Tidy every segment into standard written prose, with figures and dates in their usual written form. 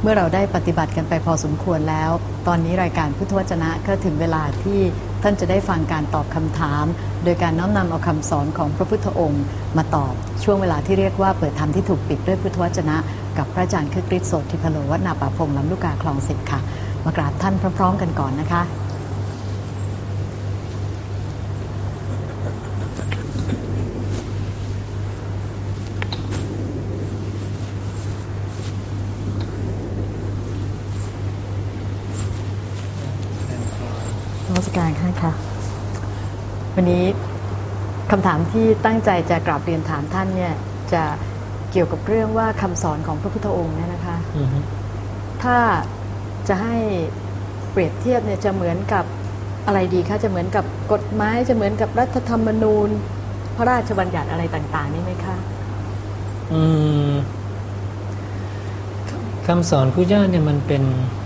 มื่อเราได้ปฏิบัติกันไปพอสมควรแล้วตอนนี้รายการพุทธวจนะก็ถึงเวลาที่ท่านจะได้ฟังการตอบคำถามโดยการน้อมนำเอาคำสอนของพระพุทธองค์มาตอบช่วงเวลาที่เรียกว่าเปิดธรรมที่ถูกปิดด้วยพุทธวจนะกับพระอาจารย์คึกฤทธิ์โสติพโลวัดนาป่าพงลำลูกกาคลอง10ค่ะมากราบท่านพร้อมๆกันก่อนนะคะนมัสการค่ะวันนี้คำถามที่ตั้งใจจะกราบเรียนถามท่านเนี่ยจะเกี่ยวกับเรื่องว่าคำสอนของพระพุทธองค์เนี่ยนะคะถ้าจะให้เปรียบเทียบเนี่ยจะเหมือนกับอะไรดีคะจะเหมือนกับกฎหมายจะเหมือนกับรัฐธรรมนูญพระราชบัญญัติอะไรต่างๆนี่ไหมคะคำสอนพุทธเจ้าเนี่ยมันเป็น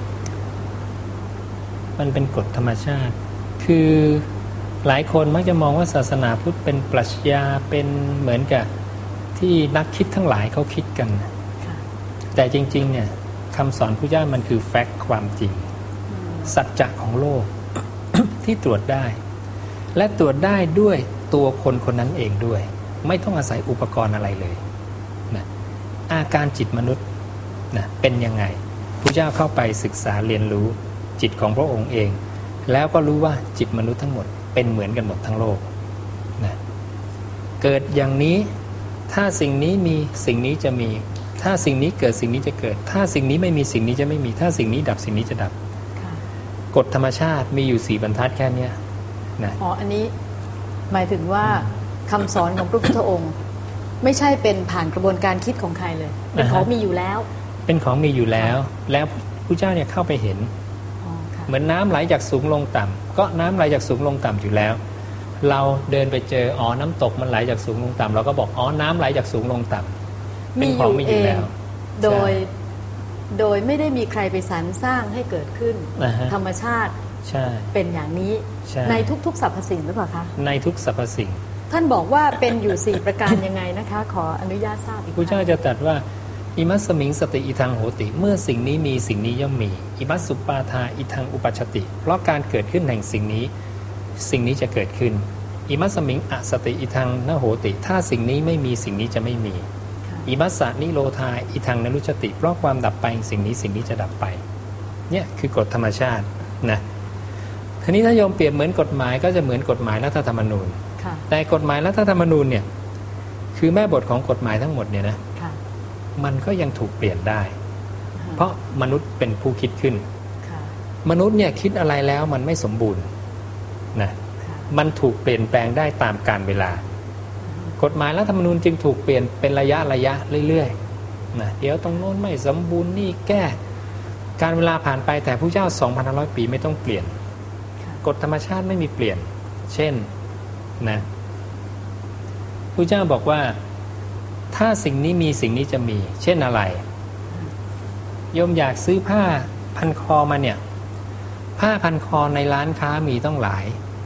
กฎธรรมชาติคือหลายคนมักจะมองว่าศาสนาพุทธเป็นปรัชญาเป็นเหมือนกับที่นักคิดทั้งหลายเขาคิดกันแต่จริงๆเนี่ยคำสอนพุทธเจ้ามันคือแฟกต์ความจริงสัจจะของโลก ที่ตรวจได้และตรวจได้ด้วยตัวคนคนนั้นเองด้วยไม่ต้องอาศัยอุปกรณ์อะไรเลยนะอาการจิตมนุษย์นะเป็นยังไงพุทธเจ้าเข้าไปศึกษาเรียนรู้จิตของพระองค์เองแล้วก็รู้ว่าจิตมนุษย์ทั้งหมดเป็นเหมือนกันหมดทั้งโลกนะเกิดอย่างนี้ถ้าสิ่งนี้มีสิ่งนี้จะมีถ้าสิ่งนี้เกิดสิ่งนี้จะเกิดถ้าสิ่งนี้ไม่มีสิ่งนี้จะไม่มีถ้าสิ่งนี้ดับสิ่งนี้จะดับกฎธรรมชาติมีอยู่4บรรทัดแค่นี้นะอันนี้หมายถึงว่าคำสอนของพระพุทธองค์ไม่ใช่เป็นผ่านกระบวนการคิดของใครเลยเป็นของมีอยู่แล้วเป็นของมีอยู่แล้วแล้วพระเจ้าเนี่ยเข้าไปเห็นเหมือนน้ำไหลจากสูงลงต่ำก็น้ำไหลจากสูงลงต่ำอยู่แล้วเราเดินไปเจอน้ำตกมันไหลจากสูงลงต่ำเราก็บอกน้ำไหลจากสูงลงต่ำเป็นของมีอยู่แล้วโดยไม่ได้มีใครไปสรรสร้างให้เกิดขึ้นธรรมชาติเป็นอย่างนี้ในทุกๆสรรพสิ่งหรือเปล่าคะในทุกสรรพสิ่งท่านบอกว่าเป็นอยู่4ประการยังไงนะคะขออนุญาตทราบอีกพระเจ้าจะตรัสว่าอิมัสสมิงสติอิทังโหติเมื่อสิ่งนี้มีสิ่งนี้ย่อมมีอิมัสสุปาทาอิทังอุปัชชติเพราะการเกิดขึ้นแห่งสิ่งนี้จะเกิดขึ้นอิมัสสมิงอสติอิทังนโหติถ้าสิ่งนี้ไม่มีสิ่งนี้จะไม่มีอิมัสสะนิโรธาอิทังนรุชติเพราะความดับไปสิ่งนี้จะดับไปเนี่ยคือกฎธรรมชาตินะทีนี้ถ้าโยมเปรียบเหมือนกฎหมายก็จะเหมือนกฎหมายรัฐธรรมนูญแต่กฎหมายรัฐธรรมนูญเนี่ยคือแม่บทของกฎหมายทั้งหมดเนี่ยนะมันก็ยังถูกเปลี่ยนได้เพราะมนุษย์เป็นผู้คิดขึ้นมนุษย์เนี่ยคิดอะไรแล้วมันไม่สมบูรณ์นะมันถูกเปลี่ยนแปลงได้ตามกาลเวลากฎหมายรัฐธรรมนูญจึงถูกเปลี่ยนเป็นระยะเรื่อยๆนะเดี๋ยวตรงโน้นไม่สมบูรณ์นี่แก้การเวลาผ่านไปแต่พระเจ้า 2,500 ปีไม่ต้องเปลี่ยนกฎธรรมชาติไม่มีเปลี่ยนเช่นนะพระเจ้าบอกว่าถ้าสิ่งนี้มีสิ่งนี้จะมีเช่นอะไรโยมอยากซื้อผ้าพันคอมาเนี่ยผ้าพันคอในร้านค้ามีต้องหลาย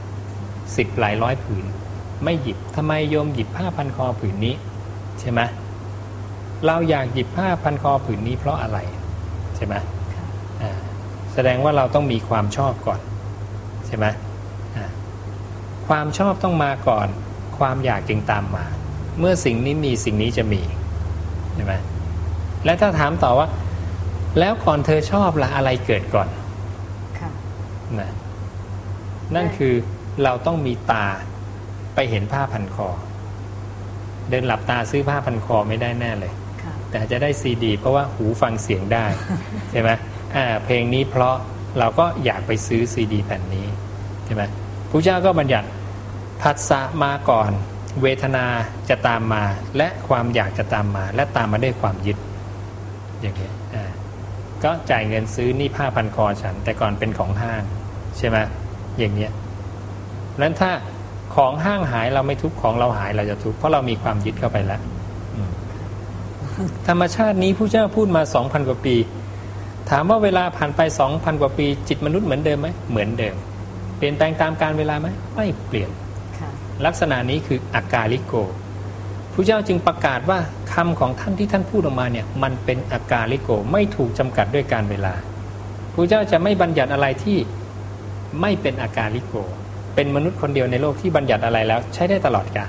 10หลายร้อยผืนไม่หยิบทำไมโยมหยิบผ้าพันคอผืนนี้ใช่ไหมเราอยากหยิบผ้าพันคอผืนนี้เพราะอะไรใช่ไหมแสดงว่าเราต้องมีความชอบก่อนใช่ไหมความชอบต้องมาก่อนความอยากจึงตามมาเมื่อสิ่งนี้มีสิ่งนี้จะมีใช่ไหมและถ้าถามต่อว่าแล้วก่อนเธอชอบละอะไรเกิดก่อนนะนั่นคือเราต้องมีตาไปเห็นผ้าพันคอเดินหลับตาซื้อผ้าพันคอไม่ได้แน่เลยแต่จะได้ซีดีเพราะว่าหูฟังเสียงได้ใช่ไหมเพลงนี้เพราะเราก็อยากไปซื้อซีดีแผ่นนี้ใช่ไหมพระเจ้าก็บัญญัติผัสสะมาก่อนเวทนาจะตามมาและความอยากจะตามมาและตามมาด้วยความยึดอย่างนี้ก็จ่ายเงินซื้อนี่ผ้าพันคอฉันแต่ก่อนเป็นของห้างใช่ไหมอย่างเนี้ยนั้นถ้าของห้างหายเราไม่ทุกข์ของเราหายเราจะทุกข์เพราะเรามีความยึดเข้าไปแล้วธรรมชาตินี้พระเจ้าพูดมา 2,000 กว่าปีถามว่าเวลาผ่านไป 2,000 กว่าปีจิตมนุษย์เหมือนเดิมไหมเหมือนเดิมเปลี่ยนแปลงตามกาลเวลาไหมไม่เปลี่ยนลักษณะนี้คืออากาลิโกพระเจ้าจึงประกาศว่าคำของท่านที่ท่านพูดออกมาเนี่ยมันเป็นอากาลิโกไม่ถูกจำกัดด้วยการเวลาพระเจ้าจะไม่บัญญัติอะไรที่ไม่เป็นอากาลิโกเป็นมนุษย์คนเดียวในโลกที่บัญญัติอะไรแล้วใช้ได้ตลอดกาล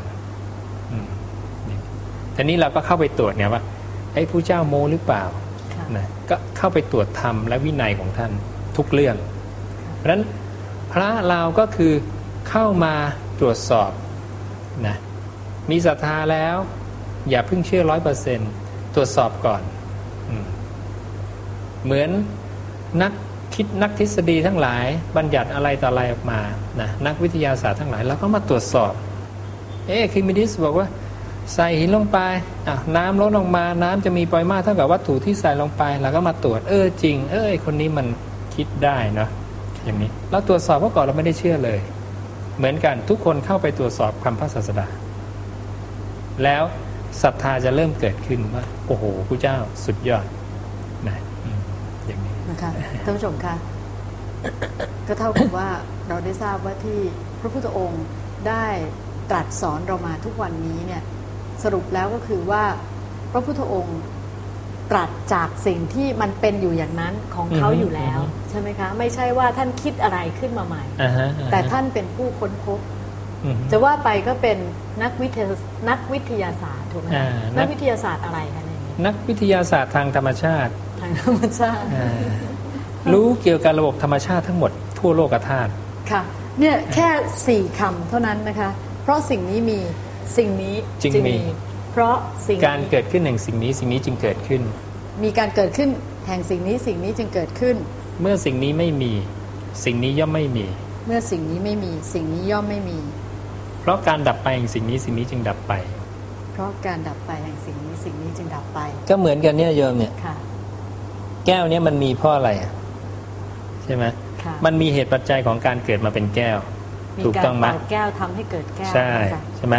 ทีนี้เราก็เข้าไปตรวจเนี่ยว่าไอ้พระเจ้าโมหรือเปล่านะก็เข้าไปตรวจธรรมและวินัยของท่านทุกเรื่องเพราะฉะนั้นพระเราก็คือเข้ามาตรวจสอบนะมีศรัทธาแล้วอย่าเพิ่งเชื่อ 100% ตรวจสอบก่อนเหมือนนักคิดนักทฤษฎีทั้งหลายบัญญัติอะไรต่ออะไรออกมานะนักวิทยาศาสตร์ทั้งหลายแล้วก็มาตรวจสอบคิมิดิสบอกว่าใส่หินลงไปน้ำลดลงมาน้ำจะมีปริมาตรเท่ากับวัตถุที่ใส่ลงไปแล้วก็มาตรวจจริงคนนี้มันคิดได้เนาะอย่างนี้เราตรวจสอบเพราะก่อนเราไม่ได้เชื่อเลยเหมือนกันทุกคนเข้าไปตรวจสอบคำพระศาสดาแล้วศรัทธาจะเริ่มเกิดขึ้นว่าโอ้โหพระเจ้าสุดยอดนะอย่างนี้นะคะท่านผู้ชมคะก็เท่ากับว่าเราได้ทราบว่าที่พระพุทธองค์ได้ตรัสสอนเรามาทุกวันนี้เนี่ยสรุปแล้วก็คือว่าพระพุทธองค์ตรัสจากสิ่งที่มันเป็นอยู่อย่างนั้นของเขาอยู่แล้วใช่ไหมคะไม่ใช่ว่าท่านคิดอะไรขึ้นมาใหม่แต่ท่านเป็นผู้ค้นพบจะว่าไปก็เป็นนักวิทยาศาสตร์ถูกไหมนักวิทยาศาสตร์อะไรคะเนี่ยนักวิทยาศาสตร์ทางธรรมชาติรู้เกี่ยวกับระบบธรรมชาติทั้งหมดทั่วโลกธาตุค่ะเนี่ยแค่4คำเท่านั้นนะคะเพราะสิ่งนี้มีสิ่งนี้จึงมีเพราะสิ่งการเกิดขึ้นแห่งสิ่งนี้สิ่งนี้จึงเกิดขึ้นมีการเกิดขึ้นแห่งสิ่งนี้สิ่งนี้จึงเกิดขึ้นเมื่อสิ่งนี้ไม่มีสิ่งนี้ย่อมไม่มีเมื่อสิ่งนี้ไม่มีสิ่งนี้ย่อมไม่มีเพราะการดับไปแห่งสิ่งนี้สิ่งนี้จึงดับไปเพราะการดับไปแห่งสิ่งนี้สิ่งนี้จึงดับไปก็เหมือนกันเนี่ยโยมเนี่ยแก้วเนี่ยมันมีเพราะอะไรใช่ไหมมันมีเหตุปัจจัยของการเกิดมาเป็นแก้วถูกต้องไหมแก้วทำให้เกิดแก้วใช่ไหม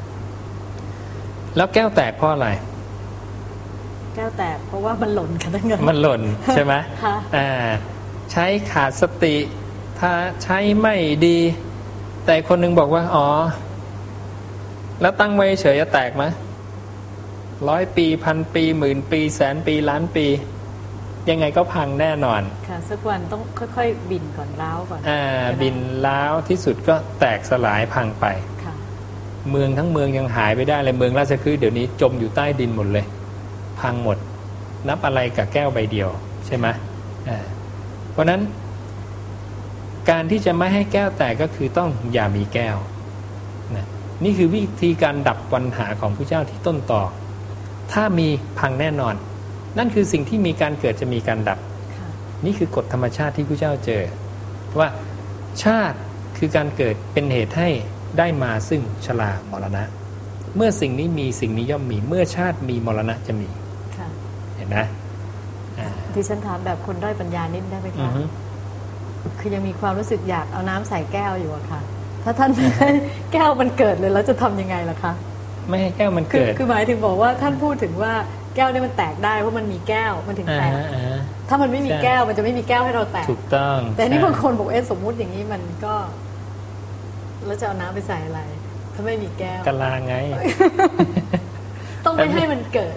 แล้วแก้วแตกเพราะอะไรแก้วแตกเพราะว่ามันหล่นกันทั้งนั้นมันหล่นใช่ไหมใช้ขาดสติถ้าใช้ไม่ดีแต่คนนึงบอกว่าแล้วตั้งไว้เฉยจะแตกไหม100 ปี1,000 ปี10,000 ปี100,000 ปีล้านปียังไงก็พังแน่นอนค่ะสักวันต้องค่อยๆบินก่อนร้าวก่อนบินร้าวที่สุดก็แตกสลายพังไปเมืองทั้งเมืองยังหายไปได้เลยเมืองราชคฤห์เดี๋ยวนี้จมอยู่ใต้ดินหมดเลยพังหมดนับอะไรกับแก้วใบเดียวใช่ไหมเพราะนั้นการที่จะไม่ให้แก้วแตกก็คือต้องอย่ามีแก้วนะนี่คือวิธีการดับปัญหาของพระเจ้าที่ต้นต่อถ้ามีพังแน่นอนนั่นคือสิ่งที่มีการเกิดจะมีการดับนี่คือกฎธรรมชาติที่พระเจ้าเจอว่าชาติคือการเกิดเป็นเหตุให้ได้มาซึ่งชรามรณะเมื่อสิ่งนี้มีสิ่งนี้ย่อมมีเมื่อชาติมีมรณะจะมีเห็นไหมที่ฉันถามแบบคนด้อยปัญญานิดได้ไหมคะคือยังมีความรู้สึกอยากเอาน้ำใส่แก้วอยู่อะค่ะถ้าท่านแก้วมันเกิดเลยแล้วจะทำยังไงล่ะคะไม่ให้แก้วมันเกิดคือหมายถึงบอกว่าท่านพูดถึงว่าแก้วนี่มันแตกได้เพราะมันมีแก้วมันถึงแตกถ้ามันไม่มีแก้วมันจะไม่มีแก้วให้เราแตกถูกต้องแต่นี่บางคนบอกสมมุติอย่างนี้มันก็แล้วจะเอาน้ำไปใส่อะไรถ้าไม่มีแก้วกะลาไงต้องไม่ให้มันเกิด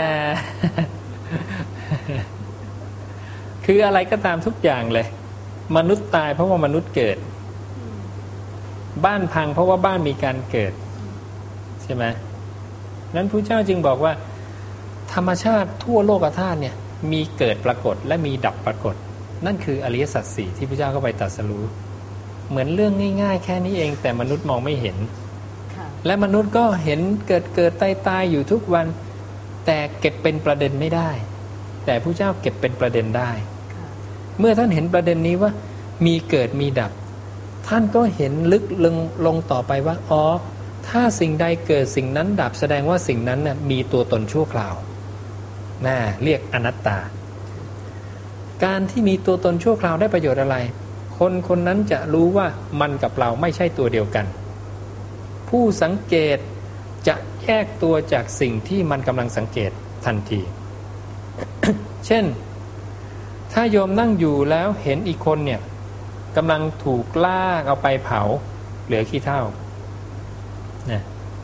คืออะไรก็ตามทุกอย่างเลยมนุษย์ตายเพราะว่ามนุษย์เกิดบ้านพังเพราะว่าบ้านมีการเกิดใช่ไหมนั้นพระเจ้าจึงบอกว่าธรรมชาติทั่วโลกธาตุเนี่ยมีเกิดปรากฏและมีดับปรากฏนั่นคืออริยสัจสี่ที่พระเจ้าก็ไปตรัสรู้เหมือนเรื่องง่ายๆแค่นี้เองแต่มนุษย์มองไม่เห็นและมนุษย์ก็เห็นเกิดตายอยู่ทุกวันแต่เก็บเป็นประเด็นไม่ได้แต่พระเจ้าเก็บเป็นประเด็นได้เมื่อท่านเห็นประเด็นนี้ว่ามีเกิดมีดับท่านก็เห็นลึกลงต่อไปว่าถ้าสิ่งใดเกิดสิ่งนั้นดับแสดงว่าสิ่งนั้นน่ะมีตัวตนชั่วคราวเรียกอนัตตาการที่มีตัวตนชั่วคราวได้ประโยชน์อะไรคนนั้นจะรู้ว่ามันกับเราไม่ใช่ตัวเดียวกันผู้สังเกตจะแยกตัวจากสิ่งที่มันกำลังสังเกตทันที เช่นถ้าโยมนั่งอยู่แล้วเห็นอีกคนเนี่ยกำลังถูกลากเอาไปเผาเหลือขี้เถ้า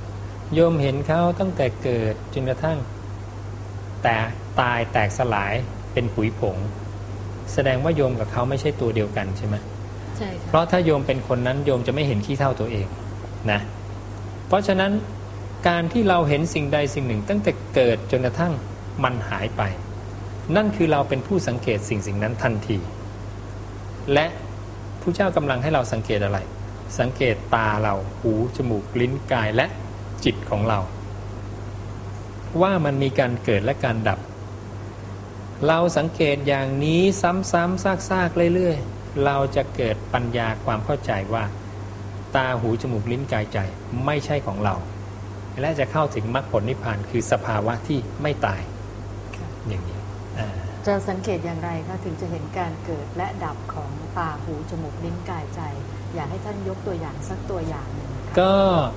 โยมเห็นเขาตั้งแต่เกิดจนกระทั่งแต่ตายแตกสลายเป็นผุยผงแสดงว่าโยมกับเขาไม่ใช่ตัวเดียวกันใช่ไหมใช่ค่ะเพราะถ้าโยมเป็นคนนั้นโยมจะไม่เห็นขี้เท่าตัวเองนะเพราะฉะนั้นการที่เราเห็นสิ่งใดสิ่งหนึ่งตั้งแต่เกิดจนกระทั่งมันหายไปนั่นคือเราเป็นผู้สังเกตสิ่งนั้นทันทีและพระเจ้ากำลังให้เราสังเกตอะไรสังเกตตาเราหูจมูกลิ้นกายและจิตของเราว่ามันมีการเกิดและการดับเราสังเกตอย่างนี้ซ้ำๆซากๆเรื่อยๆเราจะเกิดปัญญาความเข้าใจว่าตาหูจมูกลิ้นกายใจไม่ใช่ของเราและจะเข้าถึงมรรคผลนิพพานคือสภาวะที่ไม่ตายอย่างนี้จะสังเกตอย่างไรคะถึงจะเห็นการเกิดและดับของตาหูจมูกลิ้นกายใจอยากให้ท่านยกตัวอย่างสักตัวอย่างหนึ่งก็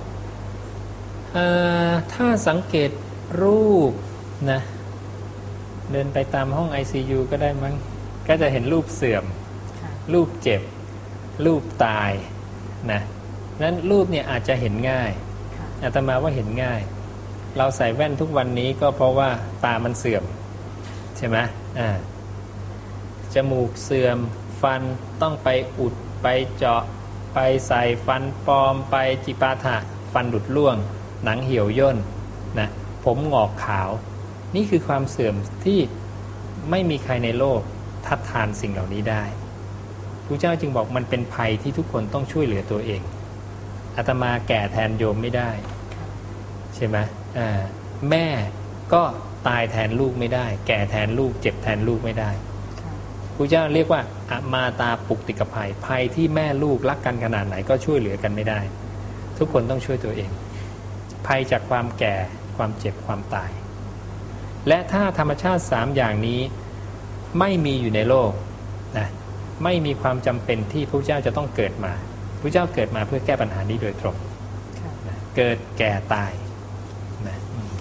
ถ้าสังเกตรูปนะเดินไปตามห้อง ICU ก็ได้มั้งก็จะเห็นรูปเสื่อมรูปเจ็บรูปตายนะนั้นรูปเนี่ยอาจจะเห็นง่ายอาตมาว่าเห็นง่ายเราใส่แว่นทุกวันนี้ก็เพราะว่าตามันเสื่อมใช่ไหมจมูกเสื่อมฟันต้องไปอุดไปเจาะไปใส่ฟันปลอมไปจิปาถะฟันหลุดร่วงหนังเหี่ยวย่นนะผมงอกขาวนี่คือความเสื่อมที่ไม่มีใครในโลกทัดทานสิ่งเหล่านี้ได้พระเจ้าจึงบอกมันเป็นภัยที่ทุกคนต้องช่วยเหลือตัวเองอาตมาแก่แทนโยมไม่ได้ใช่ไหมแม่ก็ตายแทนลูกไม่ได้แก่แทนลูกเจ็บแทนลูกไม่ได้พระเจ้าเรียกว่าอมาตาปุกติกภัยภัยที่แม่ลูกรักกันขนาดไหนก็ช่วยเหลือกันไม่ได้ทุกคนต้องช่วยตัวเองภัยจากความแก่ความเจ็บความตายและถ้าธรรมชาติ3อย่างนี้ไม่มีอยู่ในโลกนะไม่มีความจำเป็นที่พระเจ้าจะต้องเกิดมาพระเจ้าเกิดมาเพื่อแก้ปัญหานี้โดยตรงนะเกิดแก่ตายนะ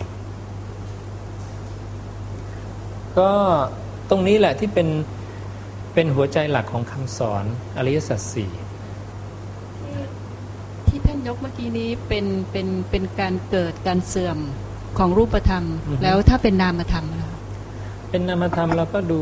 ก็ตรงนี้แหละที่เป็นหัวใจหลักของคำสอนอริยสัจสี่ที่ท่านยกเมื่อกี้นี้เป็นการเกิดการเสื่อมของรูปธรรมแล้วถ้าเป็นนามธรรมล่ะเป็นนามธรรมเราก็ดู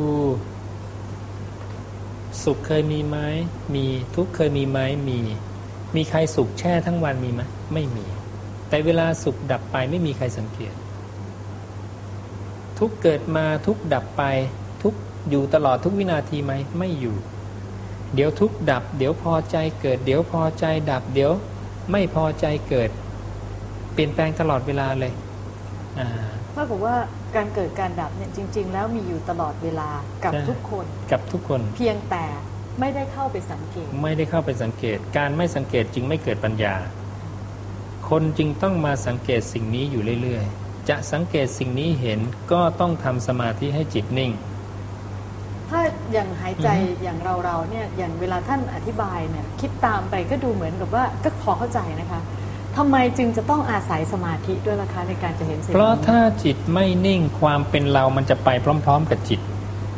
สุขเคยมีไหมมีทุกข์เคยมีไหมมีใครสุขแช่ทั้งวันมีไหมไม่มีแต่เวลาสุขดับไปไม่มีใครสังเกตทุกข์เกิดมาทุกข์ดับไปทุกข์อยู่ตลอดทุกวินาทีไหมไม่อยู่เดี๋ยวทุกข์ดับเดี๋ยวพอใจเกิดเดี๋ยวพอใจดับเดี๋ยวไม่พอใจเกิดเปลี่ยนแปลงตลอดเวลาเลยเมื่อบอกว่าการเกิดการดับเนี่ยจริงๆแล้วมีอยู่ตลอดเวลากับทุกคนเพียงแต่ไม่ได้เข้าไปสังเกตไม่ได้เข้าไปสังเกตการไม่สังเกตจึงไม่เกิดปัญญาคนจึงต้องมาสังเกตสิ่งนี้อยู่เรื่อยๆจะสังเกตสิ่งนี้เห็นก็ต้องทำสมาธิให้จิตนิ่งถ้าอย่างหายใจอย่างเราเนี่ยอย่างเวลาท่านอธิบายเนี่ยคิดตามไปก็ดูเหมือนกับว่าก็พอเข้าใจนะคะทำไมจึงจะต้องอาศัยสมาธิด้วยล่ะคะในการจะเห็นสิ่งนี้เพราะถ้าจิตไม่นิ่งความเป็นเรามันจะไปพร้อมๆกับจิต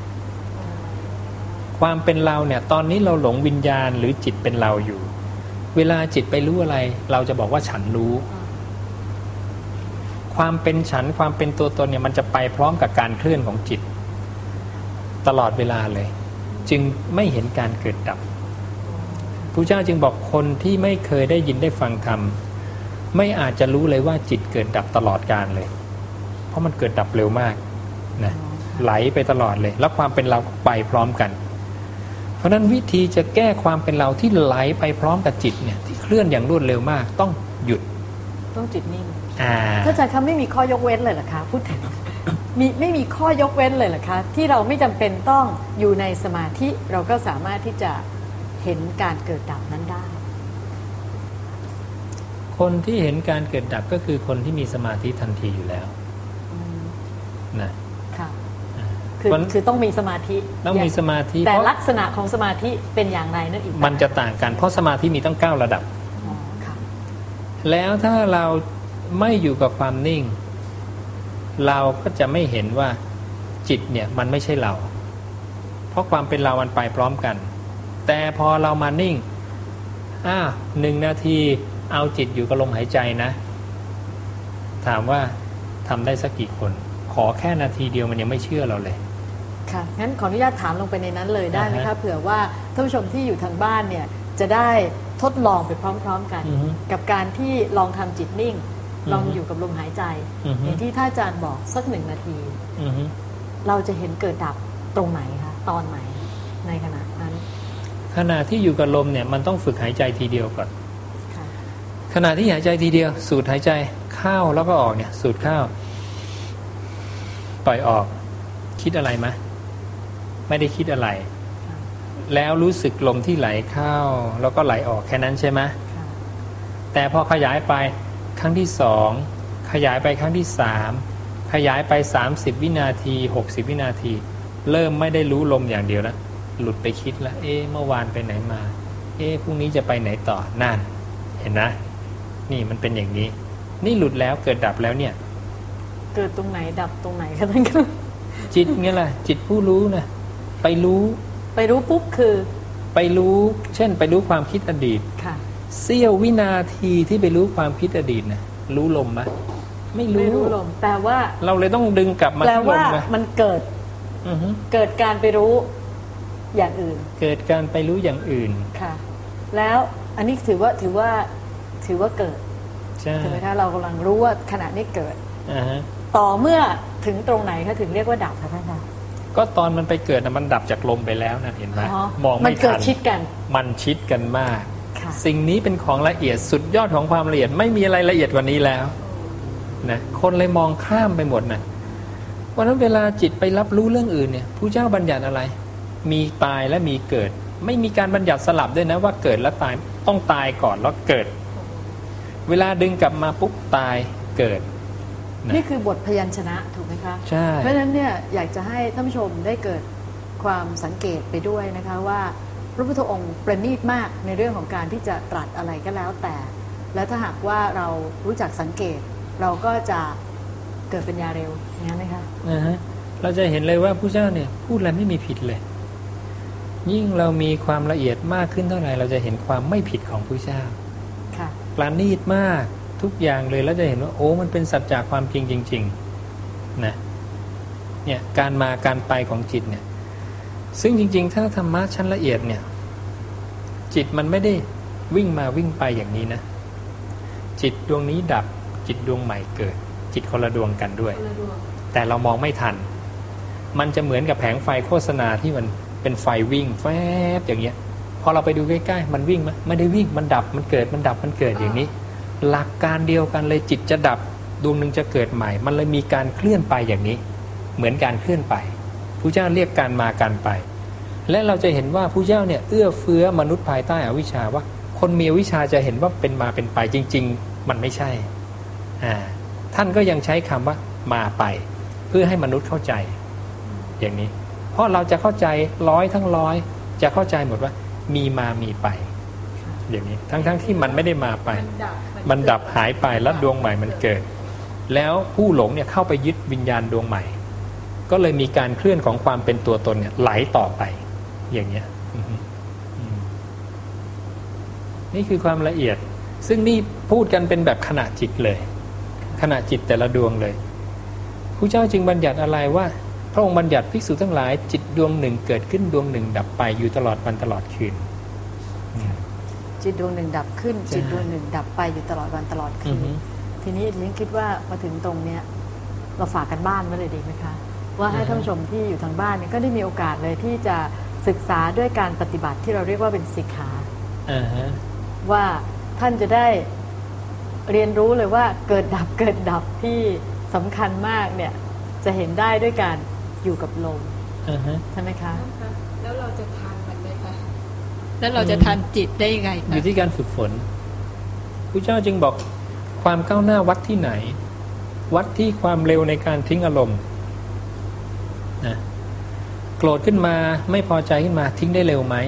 ความเป็นเราเนี่ยตอนนี้เราหลงวิญญาณหรือจิตเป็นเราอยู่เวลาจิตไปรู้อะไรเราจะบอกว่าฉันรู้ความเป็นฉันความเป็นตัวตนเนี่ยมันจะไปพร้อมกับการเคลื่อนของจิตตลอดเวลาเลยจึงไม่เห็นการเกิดดับพระเจ้าจึงบอกคนที่ไม่เคยได้ยินได้ฟังธรรมไม่อาจจะรู้เลยว่าจิตเกิดดับตลอดกาลเลยเพราะมันเกิดดับเร็วมากนะไหลไปตลอดเลยแล้วความเป็นเราไปพร้อมกันเพราะนั้นวิธีจะแก้ความเป็นเราที่ไหลไปพร้อมกับจิตเนี่ยที่เคลื่อนอย่างรวดเร็วมากต้องหยุดต้องจิตนิ่งถ้าอาจารย์คะไม่มีข้อยกเว้นเลยเหรอคะพูดถึงไม่มีข้อยกเว้นเลยเหรอคะที่เราไม่จำเป็นต้องอยู่ในสมาธิเราก็สามารถที่จะเห็นการเกิดดับนั้นได้คนที่เห็นการเกิดดับก็คือคนที่มีสมาธิทันทีอยู่แล้วนะค่ะคือต้องมีสมาธิต้องมีสมาธิแต่ลักษณะของสมาธิเป็นอย่างไรนั่นอีกมันจะต่างกันเพราะสมาธิมีตั้ง9ระดับแล้วถ้าเราไม่อยู่กับความนิ่งเราก็จะไม่เห็นว่าจิตเนี่ยมันไม่ใช่เราเพราะความเป็นเรามันไปพร้อมกันแต่พอเรามานิ่ง1 นาทีเอาจิตอยู่กับลมหายใจนะถามว่าทำได้สักกี่คนขอแค่นาทีเดียวมันยังไม่เชื่อเราเลยค่ะงั้นขออนุญาตถามลงไปในนั้นเลยได้ไหมคะเผื่อว่าท่านผู้ชมที่อยู่ทางบ้านเนี่ยจะได้ทดลองไปพร้อมๆกันกับการที่ลองทำจิตนิ่งลองอยู่กับลมหายใจอย่างที่ท่านอาจารย์บอกสัก1 นาทีเราจะเห็นเกิดดับตรงไหนคะตอนไหนในขณะนั้นขณะที่อยู่กับลมเนี่ยมันต้องฝึกหายใจทีเดียวก่อนขณะที่หายใจทีเดียวสูดหายใจเข้าแล้วก็ออกเนี่ยสูดเข้าปล่อยออกคิดอะไรไหมไม่ได้คิดอะไรแล้วรู้สึกลมที่ไหลเข้าแล้วก็ไหลออกแค่นั้นใช่ไหมแต่พอขยายไปครั้งที่2ขยายไปครั้งที่3ขยายไป30 วินาที60 วินาทีเริ่มไม่ได้รู้ลมอย่างเดียวแล้วหลุดไปคิดแล้วเมื่อวานไปไหนมาพรุ่งนี้จะไปไหนต่อนั่นเห็นนะนี่มันเป็นอย่างนี้นี่หลุดแล้วเกิดดับแล้วเนี่ยเกิดตรงไหนดับตรงไหนคะท่านคะจิตไงล่ะจิตผู้รู้นะไปรู้ปุ๊บคือไปรู้เช่นไปรู้ความคิดอดีตค่ะเสี้ยววินาทีที่ไปรู้ความคิดอดีตนะรู้ลมไหมไม่รู้ลมแปลว่าเราเลยต้องดึงกลับมาที่ลมนะมันเกิดการไปรู้อย่างอื่นเกิดการไปรู้อย่างอื่นค่ะแล้วอันนี้ถือว่าเกิดใช่ไหมคะเรากำลังรู้ว่าขณะนี้เกิดต่อเมื่อถึงตรงไหนคะถึงเรียกว่าดับคะท่านคะก็ตอนมันไปเกิดมันดับจากลมไปแล้วนะเห็นไหมมองไม่ทันมันเกิดชิดกันมันชิดกันมากสิ่งนี้เป็นของละเอียดสุดยอดของความละเอียดไม่มีอะไรละเอียดกว่านี้แล้วนะคนเลยมองข้ามไปหมดนะวันนั้นเวลาจิตไปรับรู้เรื่องอื่นเนี่ยผู้เจ้าบัญญัติอะไรมีตายและมีเกิดไม่มีการบัญญัติสลับด้วยนะว่าเกิดแล้วตายต้องตายก่อนแล้วเกิดเวลาดึงกลับมาปุ๊บตายเกิดนี่คือบทพยัญชนะถูกไหมคะใช่เพราะฉะนั้นเนี่ยอยากจะให้ท่านผู้ชมได้เกิดความสังเกตไปด้วยนะคะว่าพระพุทธองค์ประณีตมากในเรื่องของการที่จะตรัสอะไรก็แล้วแต่และถ้าหากว่าเรารู้จักสังเกตเราก็จะเกิดปัญญาเร็วงั้นไหมคะเราจะเห็นเลยว่าพระเจ้าเนี่ยพูดอะไรไม่มีผิดเลยยิ่งเรามีความละเอียดมากขึ้นเท่าไหร่เราจะเห็นความไม่ผิดของพระเจ้าประณีตมากทุกอย่างเลยแล้วจะเห็นว่าโอ้มันเป็นสัจจะความจริงจริงๆนะเนี่ยการมาการไปของจิตเนี่ยซึ่งจริงๆถ้าธรรมะชั้นละเอียดเนี่ยจิตมันไม่ได้วิ่งมาวิ่งไปอย่างนี้นะจิตดวงนี้ดับจิตดวงใหม่เกิดจิตคนละดวงกันด้วยแต่เรามองไม่ทันมันจะเหมือนกับแผงไฟโฆษณาที่มันเป็นไฟวิ่งแฟบอย่างเงี้ยพอเราไปดูใกล้ๆมันวิ่งไหมไม่ได้วิ่งมันดับมันเกิดมันดับมันเกิดอย่างนี้หลักการเดียวกันเลยจิตจะดับดวงหนึ่งจะเกิดใหม่มันเลยมีการเคลื่อนไปอย่างนี้เหมือนการเคลื่อนไปพระเจ้าเรียกการมาการไปและเราจะเห็นว่าพระเจ้าเนี่ยเอื้อเฟื้อมนุษย์ภายใต้อวิชชาว่าคนมีอวิชชาจะเห็นว่าเป็นมาเป็นไปจริงๆมันไม่ใช่ท่านก็ยังใช้คำว่ามาไปเพื่อให้มนุษย์เข้าใจอย่างนี้เพราะเราจะเข้าใจ100 ทั้ง 100จะเข้าใจหมดว่ามีมามีไปอย่างนี้ทั้งที่มันไม่ได้มาไปมันดับหายไปแล้วดวงใหม่มันเกิดแล้วผู้หลงเนี่ยเข้าไปยึดวิญญาณดวงใหม่ก็เลยมีการเคลื่อนของความเป็นตัวตนเนี่ยไหลต่อไปอย่างเงี้ยนี่คือความละเอียดซึ่งนี่พูดกันเป็นแบบขณะจิตเลยขณะจิตแต่ละดวงเลยพระเจ้าจึงบัญญัติอะไรว่าพระองค์บัญญัติภิกษุทั้งหลายจิตดวงหนึ่งเกิดขึ้นดวงหนึ่งดับไปอยู่ตลอดวันตลอดคืนจิตดวงหนึ่งดับขึ้นจิตดวงหนึ่งดับไปอยู่ตลอดวันตลอดคืนทีนี้ฉันคิดว่ามาถึงตรงเนี้ยเราฝากกันบ้านไว้เลยดีไหมคะว่าให้ท่านผู้ชมที่อยู่ทางบ้านเนี่ยก็ได้มีโอกาสเลยที่จะศึกษาด้วยการปฏิบัติที่เราเรียกว่าเป็นสิกขาว่าท่านจะได้เรียนรู้เลยว่าเกิดดับที่สำคัญมากเนี่ยจะเห็นได้ด้วยการอยู่กับลมใช่ไหมคะแล้วเราจะทันมันไหมคะแล้วเราจะทันจิตได้ยังไงอยู่ที่การฝึกฝนพระเจ้าจึงบอกความก้าวหน้าวัดที่ไหนวัดที่ความเร็วในการทิ้งอารมณ์นะโกรธขึ้นมาไม่พอใจขึ้นมาทิ้งได้เร็วไหม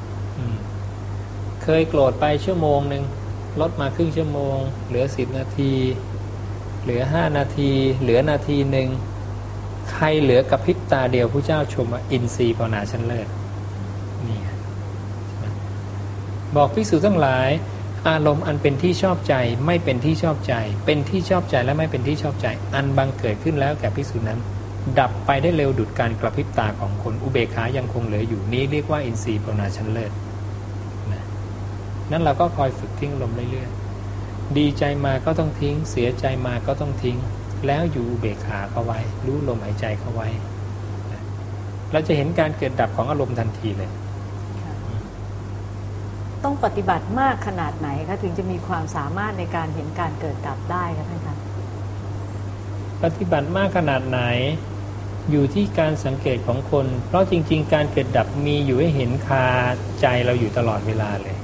เคยโกรธไปชั่วโมงนึงลดมาครึ่งชั่วโมงเหลือ10 นาทีเหลือ5 นาทีเหลือนาทีนึงใครเหลือกับพริบตาเดียวพระเจ้าชมว่าอินทรีย์ภาวนาชั้นเลิศนี่บอกภิกษุทั้งหลายอารมณ์อันเป็นที่ชอบใจไม่เป็นที่ชอบใจเป็นที่ชอบใจและไม่เป็นที่ชอบใจอันบังเกิดขึ้นแล้วแก่ภิกษุนั้นดับไปได้เร็วดุจการกระพริบตาของคนอุเบกขายังคงเหลืออยู่นี้เรียกว่าอินทรีย์ภาวนาชั้นเลิศนะนั่นเราก็คอยฝึกทิ้งลมเรื่อยๆดีใจมาก็ต้องทิ้งเสียใจมาก็ต้องทิ้งแล้วอยู่อุเบกขาเข้าไว้รู้ลมหายใจเข้าไว้นะเราจะเห็นการเกิดดับของอารมณ์ทันทีเลยต้องปฏิบัติมากขนาดไหนคะถึงจะมีความสามารถในการเห็นการเกิดดับได้คะท่านคะปฏิบัติมากขนาดไหนอยู่ที่การสังเกตของคนเพราะจริงๆการเกิดดับมีอยู่ให้เห็นคาใจเราอยู่ตลอดเวลาเลย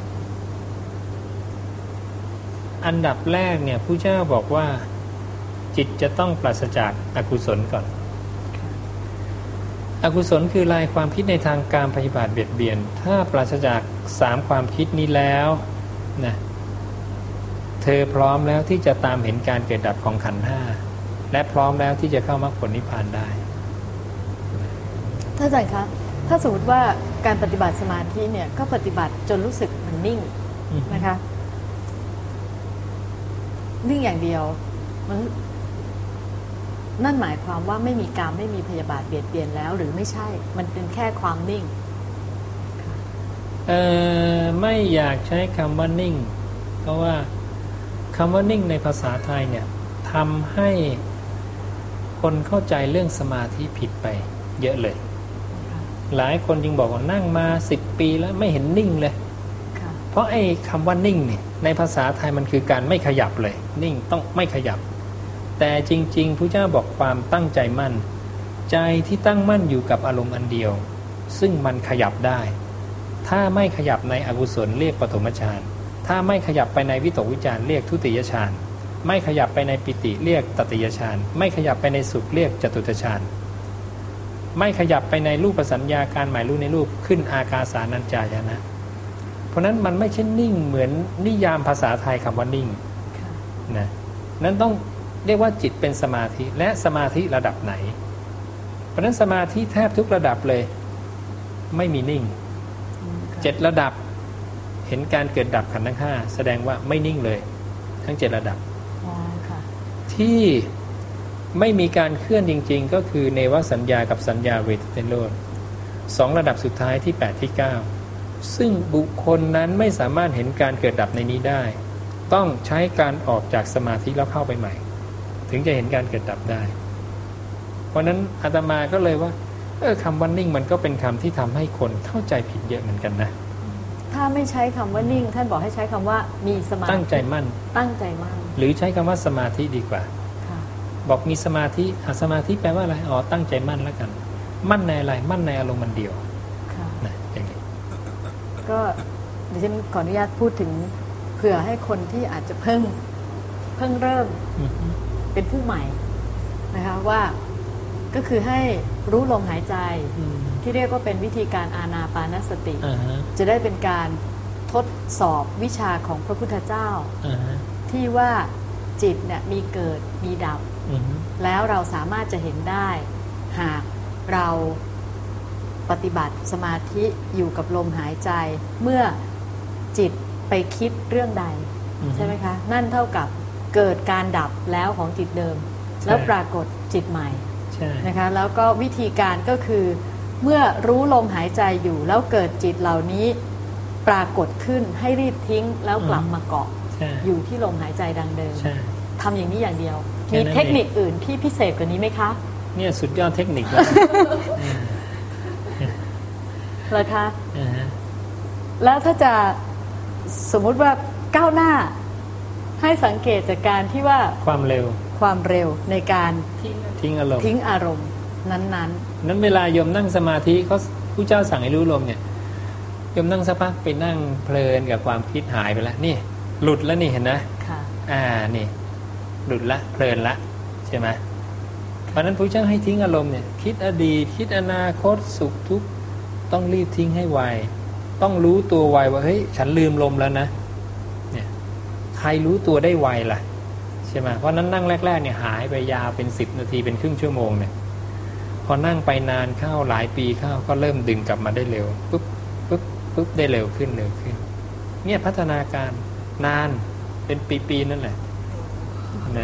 อันดับแรกเนี่ยผู้เจ้าบอกว่าจิตจะต้องปราศจากอกุศลก่อนอกุศลคือลายความคิดในทางการพยาบาทเบียดเบียนถ้าปราศจาก3ความคิดนี้แล้วนะเธอพร้อมแล้วที่จะตามเห็นการเกิดดับของขันธ์ห้าและพร้อมแล้วที่จะเข้ามรรคผลนิพพานได้ท่านอาจารย์คะถ้าสมมติว่าการปฏิบัติสมาธิเนี่ยก็ปฏิบัติจนรู้สึกมันนิ่งนะคะนิ่งอย่างเดียวนั่นหมายความว่าไม่มีกามไม่มีพยาบาทเบียดเบียนแล้วหรือไม่ใช่มันเป็นแค่ความนิ่งไม่อยากใช้คำว่านิ่งเพราะว่าคำว่านิ่งในภาษาไทยเนี่ยทำให้คนเข้าใจเรื่องสมาธิผิดไปเยอะเลยหลายคนจึงบอกว่านั่งมา10 ปีแล้วไม่เห็นนิ่งเลยเพราะไอ้คำว่านิ่งเนี่ยในภาษาไทยมันคือการไม่ขยับเลยนิ่งต้องไม่ขยับแต่จริงๆพระเจ้าบอกความตั้งใจมั่นใจที่ตั้งมั่นอยู่กับอารมณ์อันเดียวซึ่งมันขยับได้ถ้าไม่ขยับในอกุศลเรียกปฐมฌานถ้าไม่ขยับไปในวิตกวิจารเรียกทุติยฌานไม่ขยับไปในปิติเรียกตติยฌานไม่ขยับไปในสุขเรียกจตุตฌานไม่ขยับไปในรูปสัญญาการหมายรู้ในรูปขึ้นอากาสานัญจายนะเพราะนั้นมันไม่ใช่นิ่งเหมือนนิยามภาษาไทยคำว่านิ่งนะนั้นต้องเรียกว่าจิตเป็นสมาธิและสมาธิระดับไหนเพราะนั้นสมาธิแทบทุกระดับเลยไม่มีนิ่ง7ระดับเห็นการเกิดดับขันธ์ทั้ง5แสดงว่าไม่นิ่งเลยทั้ง7ระดับที่ไม่มีการเคลื่อนจริงๆก็คือเนวสัญญากับสัญญาเวทนิโรธ2ระดับสุดท้ายที่8ที่9ซึ่งบุคคลนั้นไม่สามารถเห็นการเกิดดับในนี้ได้ต้องใช้การออกจากสมาธิแล้วเข้าไปใหม่ถึงจะเห็นการเกิดดับได้เพราะนั้นอาตมาก็เลยว่าคำว่านิ่งมันก็เป็นคำที่ทำให้คนเข้าใจผิดเยอะเหมือนกันนะถ้าไม่ใช้คำว่านิ่งท่านบอกให้ใช้คำว่ามีสมาธิตั้งใจมั่นหรือใช้คำว่าสมาธิดีกว่าบอกมีสมาธิสมาธิแปลว่าอะไรตั้งใจมั่นแล้วกันมั่นในอะไรมั่นในอารมณ์มันเดียวนะอย่างนี้ก็ดิฉันขออนุญาตพูดถึงเผื่อให้คนที่อาจจะเพิ่งเริ่มเป็นผู้ใหม่นะคะว่าก็คือให้รู้ลมหายใจที่เรียกว่าเป็นวิธีการอานาปานสติจะได้เป็นการทดสอบวิชาของพระพุทธเจ้าที่ว่าจิตเนี่ยมีเกิดมีดับแล้วเราสามารถจะเห็นได้หากเราปฏิบัติสมาธิอยู่กับลมหายใจเมื่อจิตไปคิดเรื่องใดใช่ไหมคะนั่นเท่ากับเกิดการดับแล้วของจิตเดิมแล้วปรากฏจิตใหม่นะคะแล้วก็วิธีการก็คือเมื่อรู้ลมหายใจอยู่แล้วเกิดจิตเหล่านี้ปรากฏขึ้นให้รีบทิ้งแล้วกลับมาเกาะอยู่ที่ลมหายใจดังเดิมทำอย่างนี้อย่างเดียวมีเทคนิคอื่นที่พิเศษกว่านี้ไหมคะเนี่ยสุดยอดเทคนิคแล้วเหรอคะแล้วถ้าจะสมมุติว่าก้าวหน้าให้สังเกตจากการที่ว่าความเร็วในการทิ้งอารมณ์นั้นเวลาโยมนั่งสมาธิเขาผู้เจ้าสั่งให้รู้ลมเนี่ยโยมนั่งสักพักไปนั่งเพลินกับความคิดหายไปแล้วนี่หลุดแล้วนี่เห็นนะนี่หลุดละเพลินละใช่ไหมเพราะนั้นพระเจ้าให้ทิ้งอารมณ์เนี่ยคิดอดีตคิดอนาคตสุขทุกข์ต้องรีบทิ้งให้ไวต้องรู้ตัวไวว่าเฮ้ยฉันลืมลมแล้วนะเนี่ยใครรู้ตัวได้ไวล่ะใช่ไหมเพราะนั้นนั่งแรกๆเนี่ยหายไปยาวเป็น10 นาทีเป็นครึ่งชั่วโมงเนี่ยพอนั่งไปนานเข้าหลายปีเข้าก็เริ่มดึงกลับมาได้เร็วปุ๊บได้เร็วขึ้นเนี่ยพัฒนาการนานเป็นปีๆนั่นแหละนะ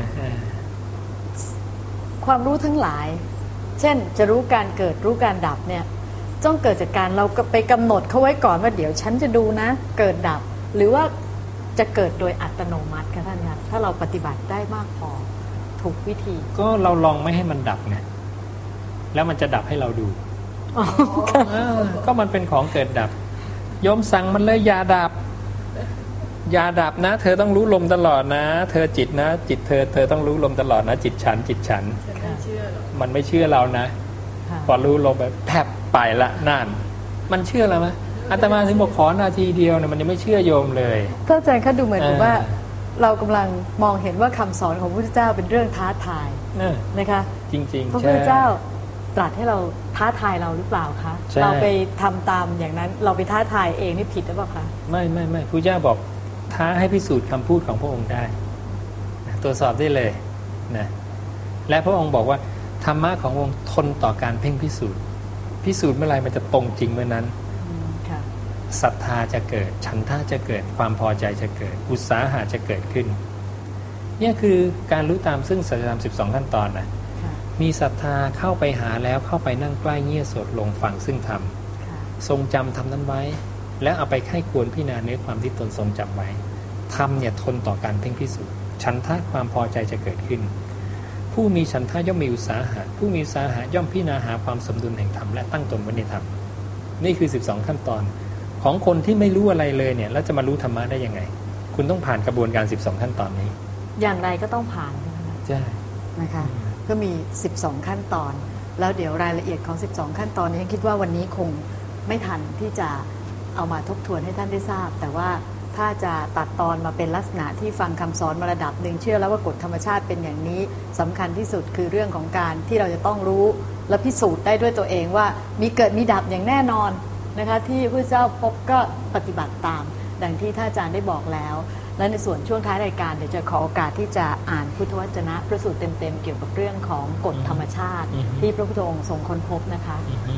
ความรู้ทั้งหลาย เช่นจะรู้การเกิดรู้การดับเนี่ยต้องเกิดจากการเราก็ไปกำหนดเขาไว้ก่อนว่าเดี๋ยวฉันจะดูนะเกิดดับหรือว่าจะเกิดโดยอัตโนมัติค่ะท่านคะถ้าเราปฏิบัติได้มากพอถูกวิธีก็เราลองไม่ให้มันดับไงแล้วมันจะดับให้เราดูก็มันเป็นของเกิดดับโยมสั่งมันเลยอย่าดับนะเธอต้องรู้ลมตลอดนะเธอจิตนะจิตเธอต้องรู้ลมตลอดนะจิตฉันมันไม่เชื่อเรานะพอรู้ลมแบบแทบไปละนั่นมันเชื่อเราไหมอาตมาถึงบอกขอนาทีเดียวเนี่ยมันยังไม่เชื่อโยมเลยท่านอาจารย์คะดูเหมือนว่าเรากำลังมองเห็นว่าคำสอนของพระพุทธเจ้าเป็นเรื่องท้าทายนะคะจริงๆพระพุทธเจ้าตรัสให้เราท้าทายเราหรือเปล่าคะเราไปทำตามอย่างนั้นเราไปท้าทายเองนี่ผิดหรือเปล่าคะไม่พระพุทธเจ้าบอกท้าให้พิสูจน์คำพูดของพระองค์ได้ตรวจสอบได้เลยนะและพระองค์บอกว่าธรรมะขององค์ทนต่อการเพ่งพิสูจน์เมื่อไรมันจะตรงจริงเมื่อนั้นศรัทธาจะเกิดฉันทะจะเกิดความพอใจจะเกิดอุตสาหะจะเกิดขึ้นเนี่ยคือการรู้ตามซึ่งสัจธรรม12ขั้นตอนนะมีศรัทธาเข้าไปหาแล้วเข้าไปนั่งใกล้เงี่ยสดลงฟังซึ่งธรรมทรงจำธรรมนั้นไว้แล้วเอาไปไข้ควรพิจารณาเนื้อความที่ตนทรงจำไว้ธรรมเนี่ยทนต่อการเพ่งพิสูจน์ฉันทะความพอใจจะเกิดขึ้นผู้มีฉันทะย่อมมีอุตสาหะผู้มีอุตสาหะย่อมพิจารณาหาความสมดุลแห่งธรรมและตั้งตนไว้ในธรรมนี่คือ12ขั้นตอนของคนที่ไม่รู้อะไรเลยเนี่ยแล้วจะมารู้ธรรมะได้ยังไงคุณต้องผ่านกระบวนการ12ขั้นตอนนี้อย่างไรก็ต้องผ่านใช่นะคะก็มี12ขั้นตอนแล้วเดี๋ยวรายละเอียดของ12ขั้นตอนนี้คิดว่าวันนี้คงไม่ทันที่จะเอามาทบทวนให้ท่านได้ทราบแต่ว่าถ้าจะตัดตอนมาเป็นลักษณะที่ฟังคำสอนมาระดับหนึ่งเชื่อแล้วว่ากฎธรรมชาติเป็นอย่างนี้สำคัญที่สุดคือเรื่องของการที่เราจะต้องรู้และพิสูจน์ได้ด้วยตัวเองว่ามีเกิดมีดับอย่างแน่นอนนะคะที่พระเจ้าพบก็ปฏิบัติตามดังที่ท่านอาจารย์ได้บอกแล้วและในส่วนช่วงท้ายรายการเดี๋ยวจะขอโอกาสที่จะอ่านพุทธวจนะพระสูตรเต็มๆเกี่ยวกับเรื่องของกฎธรรมชาติที่พระพุทธองค์ทรงค้นพบนะคะ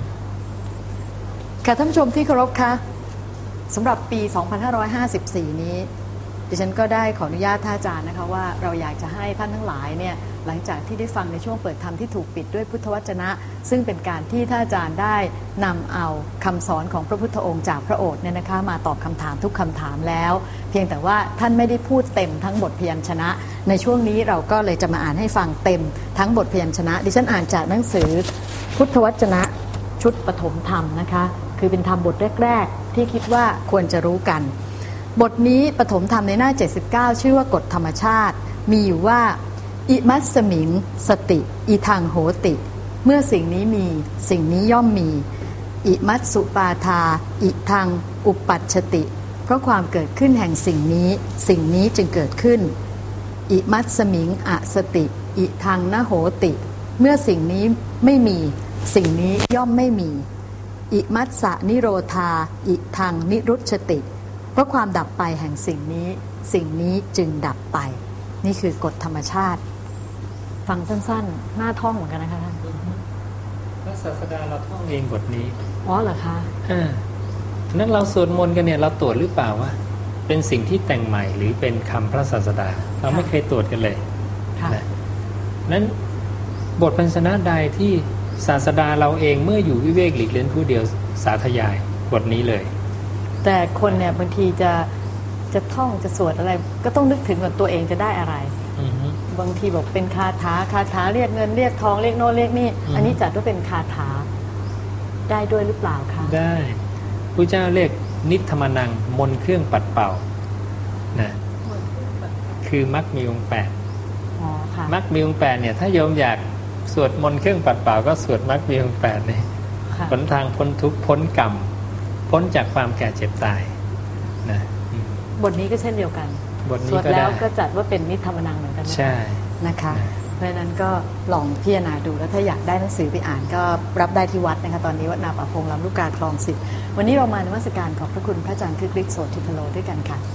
ค่ะท่านผู้ชมที่เคารพคะสำหรับปี 2554 นี้ดิฉันก็ได้ขออนุญาตท่านอาจารย์นะคะว่าเราอยากจะให้ท่านทั้งหลายเนี่ยหลังจากที่ได้ฟังในช่วงเปิดธรรมที่ถูกปิดด้วยพุทธวจนะซึ่งเป็นการที่ท่านอาจารย์ได้นำเอาคำสอนของพระพุทธองค์จากพระโอษฐ์เนี่ยนะคะมาตอบคำถามทุกคำถามแล้วเพียงแต่ว่าท่านไม่ได้พูดเต็มทั้งบทพยัญชนะในช่วงนี้เราก็เลยจะมาอ่านให้ฟังเต็มทั้งบทพยัญชนะดิฉันอ่านจากหนังสือพุทธวจนะชุดปฐมธรรมนะคะคือเป็นธรรมบทแรกๆที่คิดว่าควรจะรู้กันบทนี้ปฐมธรรมในหน้า79ชื่อว่ากฎธรรมชาติมีอยู่ว่าอิมัสสมิงสติอีทังโหติเมื่อสิ่งนี้มีสิ่งนี้ย่อมมีอิมัสสุปาทาอิทังอุปัชชติเพราะความเกิดขึ้นแห่งสิ่งนี้สิ่งนี้จึงเกิดขึ้นอิมัสสมิงอสติอิทังนโหติเมื่อสิ่งนี้ไม่มีสิ่งนี้ย่อมไม่มีอิมัสสะนิโรธาอิทังนิรุชชติเพราะความดับไปแห่งสิ่งนี้สิ่งนี้จึงดับไปนี่คือกฎธรรมชาติฟังสั้นๆน่าท่องเหมือนกันนะคะท่านพระศาสดาเราท่องเองบทนี้อ๋อเหรอคะนั้นเราสวดมนต์กันเนี่ยเราตรวจหรือเปล่าว่าเป็นสิ่งที่แต่งใหม่หรือเป็นคำพระศาสดาเราไม่เคยตรวจกันเลยนะนั้นบทพยัญชนะใดที่ศาสดาเราเองเมื่ออยู่วิเวกหลีกเล่นผู้เดียวสาธยายบทนี้เลยแต่คนเนี่ยบางทีจะท่องจะสวดอะไรก็ต้องนึกถึงว่าตัวเองจะได้อะไรบางทีบอกเป็นคาถาเรียกเงินเรียกทองเรียกโน่นเรียกนี่อันนี้จัดว่าเป็นคาถาได้ด้วยหรือเปล่าคะได้พระเจ้าเรียกนิธรรมนังมนต์เครื่องปัดเป่านะคือมรรคมีองค์8มรรคมีองค์8เนี่ยถ้าโยมอยากสวดมนต์เครื่องปัดเป่าก็สวดมรรคมีองค์8เนี่ยหนทางพ้นทุกข์พ้นกรรมพ้นจากความแก่เจ็บตายนะบทนี้ก็เช่นเดียวกันสวดแล้วก็จัดว่าเป็นนิธรรมนังเหมือนกันใช่นะคะเพราะฉะนั้นก็ลองพิจารณาดูแล้วถ้าอยากได้หนังสือไปอ่านก็รับได้ที่วัดนะคะตอนนี้วัดนาป่าพงลำลูกกาคลอง10วันนี้เรามานมัสการขอบพระคุณพระอาจารย์คึกฤทธิ์โสธิพโลด้วยกันค่ะ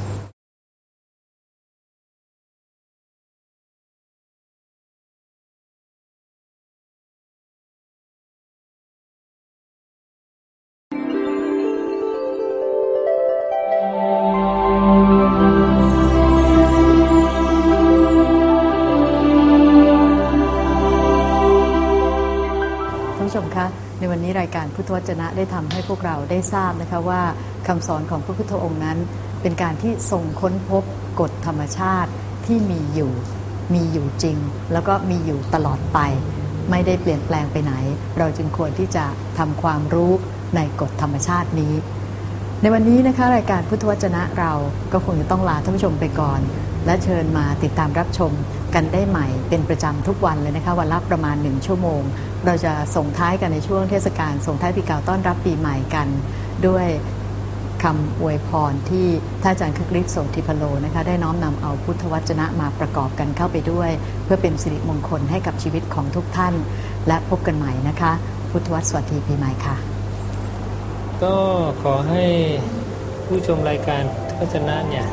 พุทธวจนะได้ทำให้พวกเราได้ทราบนะคะว่าคำสอนของพระพุทธองค์นั้นเป็นการที่ทรงค้นพบกฎธรรมชาติที่มีอยู่จริงแล้วก็มีอยู่ตลอดไปไม่ได้เปลี่ยนแปลงไปไหนเราจึงควรที่จะทำความรู้ในกฎธรรมชาตินี้ในวันนี้นะคะรายการพุทธวจนะเราก็คงจะต้องลาท่านผู้ชมไปก่อนและเชิญมาติดตามรับชมกันได้ใหม่เป็นประจำทุกวันเลยนะคะวันละประมาณ1ชั่วโมงเราจะส่งท้ายกันในช่วงเทศกาลส่งท้ายปีเก่าต้อนรับปีใหม่กันด้วยคำอวยพรที่ท่านอาจารย์คึกฤทธิ์โสธิพโลนะคะได้น้อมนำเอาพุทธวจนะมาประกอบกันเข้าไปด้วยเพื่อเป็นสิริมงคลให้กับชีวิตของทุกท่านและพบกันใหม่นะคะพุทธวสวัสดีปีใหม่ค่ะก็ขอให้ผู้ชมรายการพุทธวจนะเนี่ย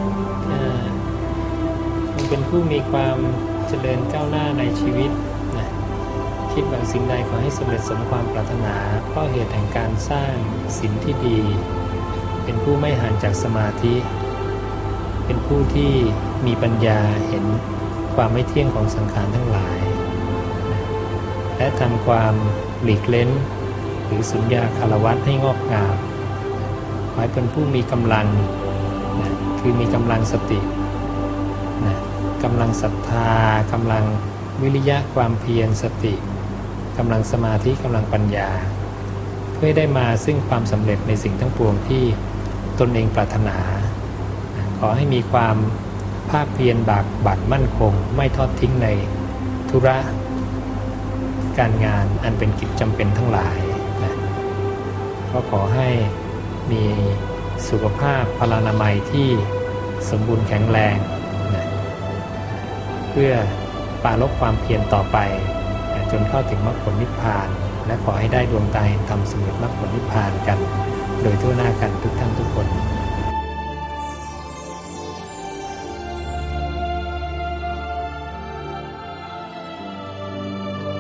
เป็นผู้มีความเจริญก้าวหน้าในชีวิตนะคิดหวังสิ่งใดขอให้สำเร็จสมความปรารถนาเพราะเหตุแห่งการสร้างศีลที่ดีเป็นผู้ไม่ห่างจากสมาธิเป็นผู้ที่มีปัญญาเห็นความไม่เที่ยงของสังขารทั้งหลายนะและทำความหลีกเล้นหรือสุญญาคารวัตให้งอกงามขอให้เป็นผู้มีกำลังนะคือมีกำลังสตินะกำลังศรัทธากำลังวิริยะความเพียรสติกำลังสมาธิกำลังปัญญาเพื่อได้มาซึ่งความสำเร็จในสิ่งทั้งปวงที่ตนเองปรารถนาขอให้มีความภาคเพียรบากบั่นมั่นคงไม่ทอดทิ้งในธุระการงานอันเป็นกิจจำเป็นทั้งหลายนะก็ขอให้มีสุขภาพพลานามัยที่สมบูรณ์แข็งแรงนะเพื่อปรารภความเพียรต่อไปนะจนเข้าถึงมรรคผลนิพพานและขอให้ได้ดวงตาเห็นธรรมสำเร็จมรรคผลนิพพานกันโดยทั่วหน้ากันทุกท่านทุกคน